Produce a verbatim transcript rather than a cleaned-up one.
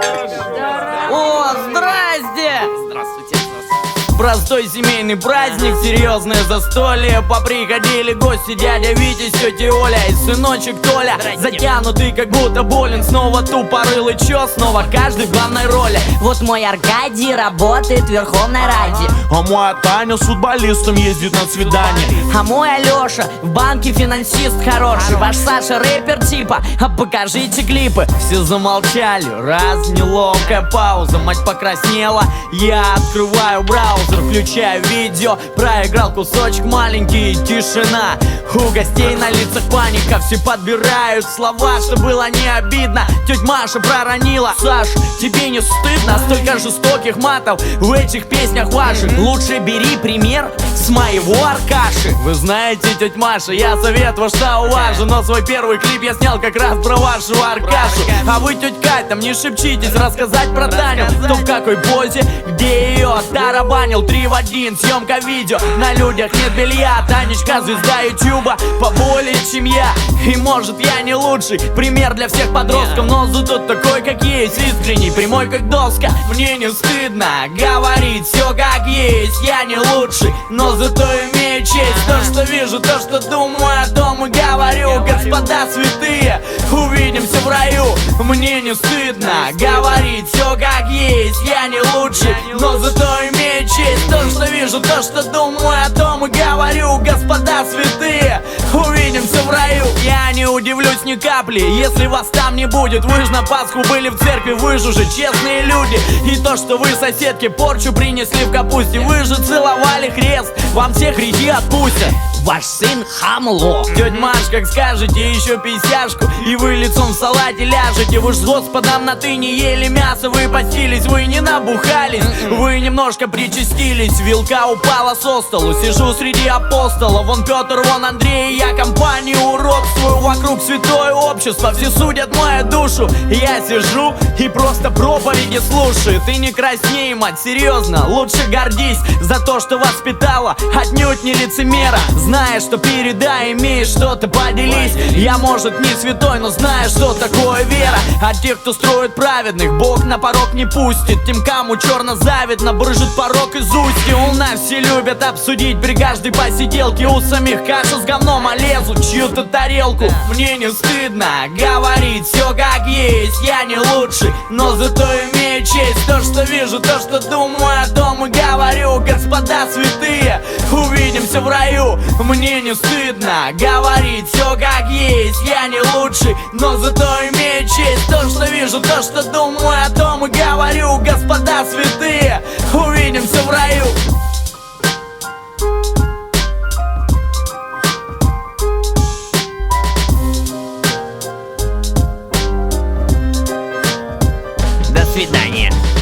О, здрасте! Здравствуйте. Простой семейный праздник, серьезное застолье. Поприходили гости, дядя Витя, тетя Оля и сыночек Толя. Затянутый, как будто болен, снова тупорылый чё, снова каждый в главной роли. Вот мой Аркадий работает в Верховной Раде, а моя Таня с футболистом ездит на свидание. а мой Алёша в банке финансист хороший. Ваш Саша рэпер типа, а покажите клипы. Все замолчали, раз, неловкая пауза. Мать покраснела, я открываю браузер, включаю видео. Проиграл кусочек маленький, тишина. У гостей на лицах паника, все подбирают слова, что было не обидно. Тетя Маша проронила: Саш, тебе не стыдно? Столько жестоких матов в этих песнях ваших. Лучше бери пример с моего Аркаши. Вы знаете, тетя Маша, я совет ваш уважу, но свой первый клип я снял как раз про вашу Аркашу. А вы, тетя Катя, не шепчитесь, рассказать про Таню. Кто в какой позе, где ее тарабанил. Три в один, съемка видео, на людях нет белья. Танечка звезда ютуба, поболее, чем я. И может я не лучший пример для всех подростков, но зато такой, как есть, искренний, прямой как доска. Мне не стыдно говорить все как есть. Я не лучший, но зато имею честь. То, что вижу, то, что думаю, о том и говорю. Господа святые, увидимся в раю. Мне не стыдно говорить все как есть. Я не лучший, но зато имею честь. То, что вижу, то, что думаю, о том и говорю. Господа святые, увидимся в раю. Я не удивлюсь ни капли, если вас там не будет. Вы ж на Пасху были в церкви, вы же уже честные люди. И то, что вы соседке порчу принесли в капусте, вы же целовали крест, вам все грехи отпустят. Ваш сын хамло. Тетя Маш, как скажете, еще писяшку, и вы лицом в салате ляжете. Вы ж с Господом на ты не ели мясо, вы постились, вы не набухались, вы немножко причастились. Вилка упала со столу, сижу среди апостолов. Вон Петр, вон Андрей, я компанию уродствую. Вокруг святое общество, все судят мою душу. Я сижу и просто проповеди слушаю. Ты не красней, мать, серьезно, лучше гордись за то, что воспитала, отнюдь не лицемера. Знаешь, что передай, имеешь что-то, поделись. Я, может, не святой, но знаю, что такое вера. А тех, кто строит праведных, Бог на порог не пустит. Тем, кому черно завидно, брыжет порог из устья. У нас все любят обсудить при каждой посиделке. У самих каша с говном, а лезут чью-то тарелку. Мне не стыдно говорить все как есть. Я не лучший, но зато имею честь. То, что вижу, то, что думаю, о том и говорю. Господа святые, увидимся в раю. Мне не стыдно говорить все как есть. Я не лучший, но зато имею честь. То, что вижу, то, что думаю, о том и говорю. Господа святые, увидимся в раю. До свидания.